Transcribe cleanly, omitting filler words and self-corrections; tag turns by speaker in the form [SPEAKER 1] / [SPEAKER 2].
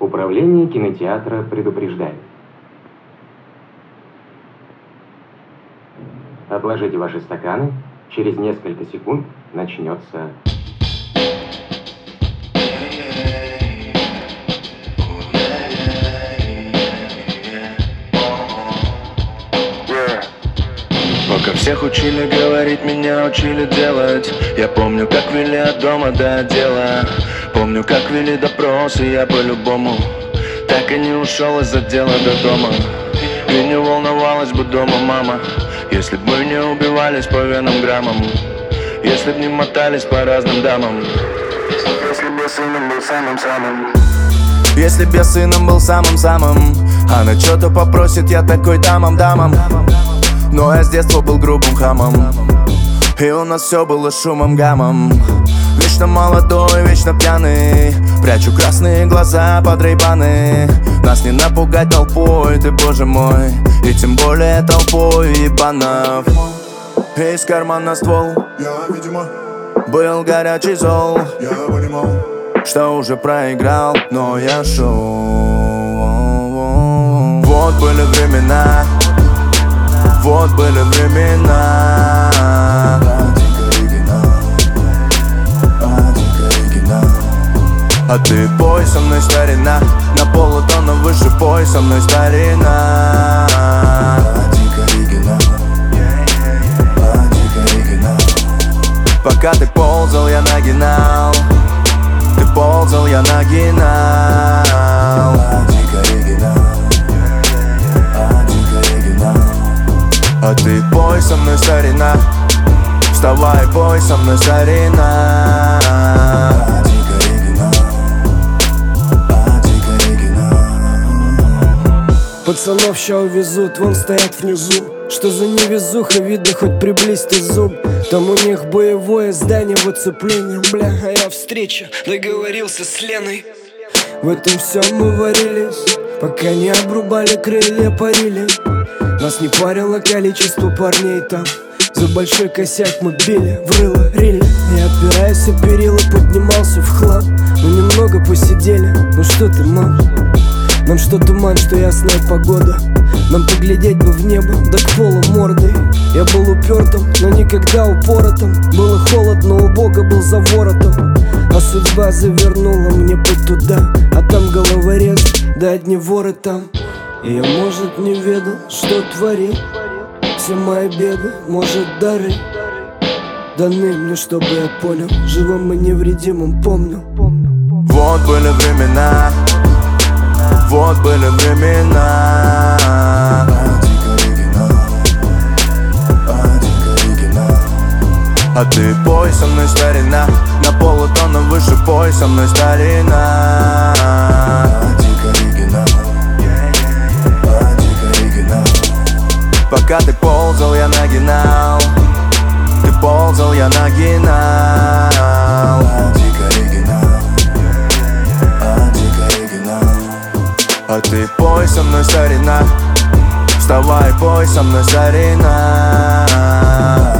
[SPEAKER 1] Управление кинотеатра предупреждает. Отложите ваши стаканы. Через несколько секунд начнется...
[SPEAKER 2] Пока всех учили говорить, меня учили делать. Я помню, как вели от дома до отдела. Помню, как вели допросы, я по-любому так и не ушел из отдела до дома. И не волновалась бы дома мама, если б мы не убивались по венам граммам, если б не мотались по разным дамам. Если б я сыном был самым-самым. Если б я сыном был самым-самым. Она что-то попросит, я такой дамам. Но я с детства был грубым хамом, и у нас все было шумом, гамом. Вечно молодой, вечно пьяный, прячу красные глаза под рейбаны. Нас не напугать толпой, ты боже мой, и тем более толпой ебанов. Из кармана ствол,
[SPEAKER 3] я, видимо,
[SPEAKER 2] был горячий зол.
[SPEAKER 3] Я понимал,
[SPEAKER 2] что уже проиграл, но я шел. Вот были времена, вот были времена. А ты пой со мной, старина, на полутона выше пой со мной, старина. Пока ты ползал, я нагинал. Ты ползал, я нагинал. А ты пой со мной, старина. Вставай, пой со мной, старина.
[SPEAKER 4] Пацанов ща увезут, вон стоят внизу. Что за невезуха, видно, хоть приблизь-то зуб. Там у них боевое здание в оцеплении. Бля, а я встреча, договорился с Леной. В этом всем мы варились, пока не обрубали крылья, парили. Нас не парило количество парней там. За большой косяк мы били, в рыло рили. Я, опираясь о перила, поднимался в хлам. Ну немного посидели, ну что ты, мам? Нам что туман, что ясная погода. Нам поглядеть бы в небо, да к полу мордой. Я был упертым, но никогда упоротым. Было холодно, у Бога был за воротом. А судьба завернула мне путь туда. А там головорез, да одни воры там. И я, может, не ведал, что творил. Все мои беды, может, дары даны мне, чтобы я понял, живым и невредимым помню.
[SPEAKER 2] Вот были времена, вот были времена. А ты пой со мной, старина, на полутона выше пой со мной, старина. Пока ты ползал, я нагинал. Ты ползал, я нагинал. А ты пой со мной, старина. Вставай, пой со мной, старина.